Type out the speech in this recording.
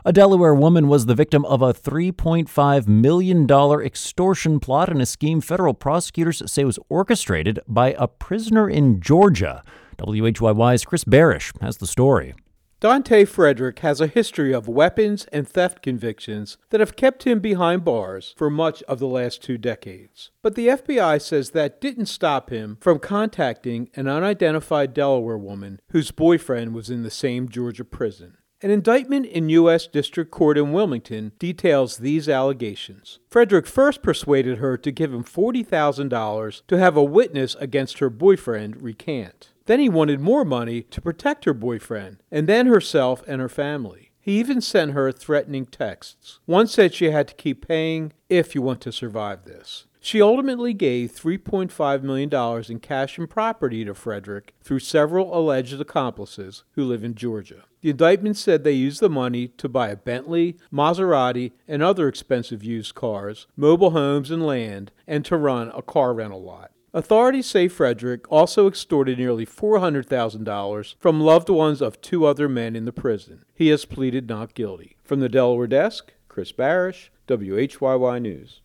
A Delaware woman was the victim of a $3.5 million extortion plot in a scheme federal prosecutors say was orchestrated by a prisoner in Georgia. WHYY's Chris Barish has the story. Dante Frederick has a history of weapons and theft convictions that have kept him behind bars for much of the last 2 decades. But the FBI says that didn't stop him from contacting an unidentified Delaware woman whose boyfriend was in the same Georgia prison. An indictment in U.S. District Court in Wilmington details these allegations. Frederick first persuaded her to give him $40,000 to have a witness against her boyfriend recant. Then he wanted more money to protect her boyfriend, and then herself and her family. He even sent her threatening texts. One said she had to keep paying if you want to survive this. She ultimately gave $3.5 million in cash and property to Frederick through several alleged accomplices who live in Georgia. The indictment said they used the money to buy a Bentley, Maserati, and other expensive used cars, mobile homes, and land, and to run a car rental lot. Authorities say Frederick also extorted nearly $400,000 from loved ones of 2 other men in the prison. He has pleaded not guilty. From the Delaware desk, Chris Barish, WHYY News.